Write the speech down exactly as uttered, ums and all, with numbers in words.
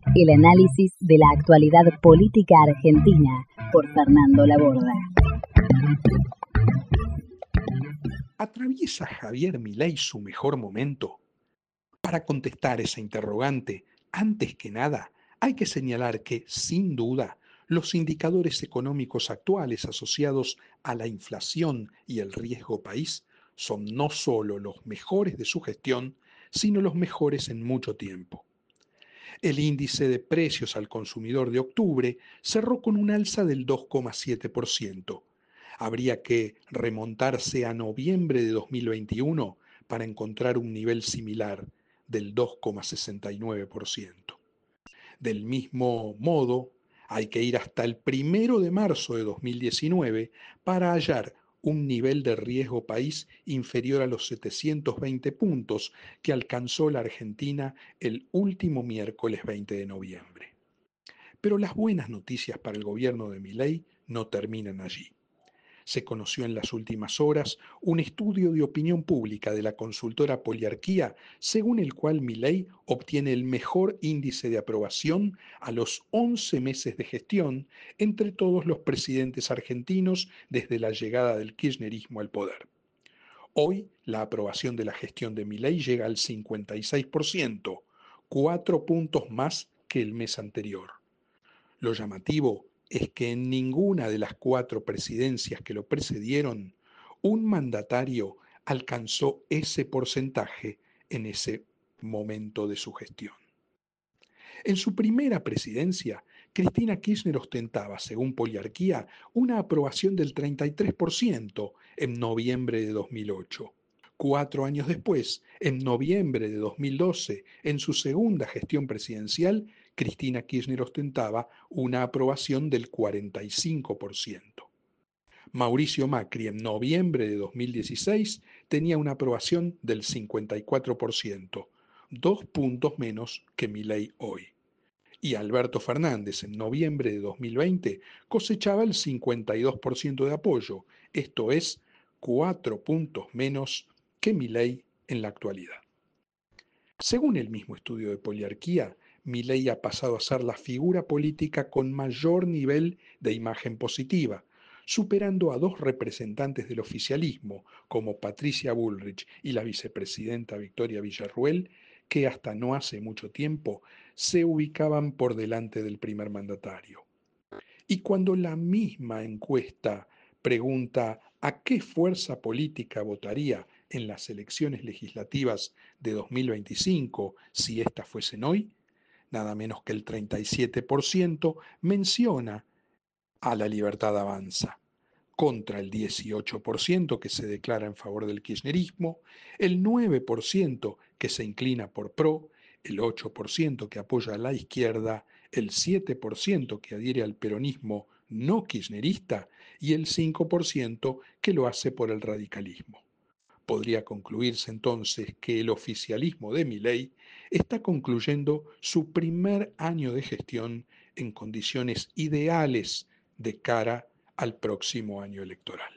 El análisis de la actualidad política argentina por Fernando Laborda. ¿Atraviesa Javier Milei su mejor momento? Para contestar esa interrogante, antes que nada, hay que señalar que, sin duda, los indicadores económicos actuales asociados a la inflación y el riesgo país son no solo los mejores de su gestión, sino los mejores en mucho tiempo. El índice de precios al consumidor de octubre cerró con un alza del dos coma siete por ciento. Habría que remontarse a noviembre de dos mil veintiuno para encontrar un nivel similar del dos coma sesenta y nueve por ciento. Del mismo modo, hay que ir hasta el primero de marzo de dos mil diecinueve para hallar un nivel de riesgo país inferior a los setecientos veinte puntos que alcanzó la Argentina el último miércoles veinte de noviembre. Pero las buenas noticias para el gobierno de Milei no terminan allí. Se conoció en las últimas horas un estudio de opinión pública de la consultora Poliarquía, según el cual Milei obtiene el mejor índice de aprobación a los once meses de gestión entre todos los presidentes argentinos desde la llegada del kirchnerismo al poder. Hoy, la aprobación de la gestión de Milei llega al cincuenta y seis por ciento, cuatro puntos más que el mes anterior. Lo llamativo es que en ninguna de las cuatro presidencias que lo precedieron, un mandatario alcanzó ese porcentaje en ese momento de su gestión. En su primera presidencia, Cristina Kirchner ostentaba, según Poliarquía, una aprobación del treinta y tres por ciento en noviembre de dos mil ocho. Cuatro años después, en noviembre de dos mil doce, en su segunda gestión presidencial, Cristina Kirchner ostentaba una aprobación del cuarenta y cinco por ciento. Mauricio Macri en noviembre de dos mil dieciséis tenía una aprobación del cincuenta y cuatro por ciento, dos puntos menos que Milei hoy. Y Alberto Fernández en noviembre de dos mil veinte cosechaba el cincuenta y dos por ciento de apoyo, esto es, cuatro puntos menos que Milei en la actualidad. Según el mismo estudio de Poliarquía, Milei ha pasado a ser la figura política con mayor nivel de imagen positiva, superando a dos representantes del oficialismo, como Patricia Bullrich y la vicepresidenta Victoria Villarruel, que hasta no hace mucho tiempo se ubicaban por delante del primer mandatario. Y cuando la misma encuesta pregunta a qué fuerza política votaría en las elecciones legislativas de dos mil veinticinco si éstas fuesen hoy, nada menos que el treinta y siete por ciento menciona a La Libertad Avanza, contra el dieciocho por ciento que se declara en favor del kirchnerismo, el nueve por ciento que se inclina por PRO, el ocho por ciento que apoya a la izquierda, el siete por ciento que adhiere al peronismo no kirchnerista y el cinco por ciento que lo hace por el radicalismo. Podría concluirse entonces que el oficialismo de Milei está concluyendo su primer año de gestión en condiciones ideales de cara al próximo año electoral.